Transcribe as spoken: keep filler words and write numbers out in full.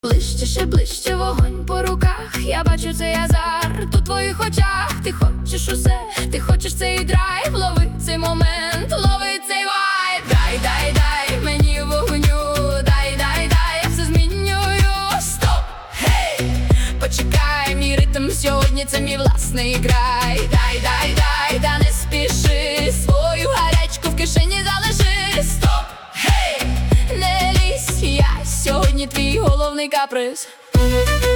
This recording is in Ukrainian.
Ближче, ще ближче, вогонь по руках. Я бачу цей азарт у твоїх очах. Ти хочеш усе, ти хочеш цей драйв. Лови цей момент, лови цей вайб. Дай, дай, дай мені вогню. Дай, дай, дай, я все змінюю. Стоп, гей, почекай, мій ритм сьогодні це мій власний край. Дай, дай, дай, да не спіши, свою гарячку в кишені залиши. Стоп, гей, не лізь, я сьогодні твій головний каприз.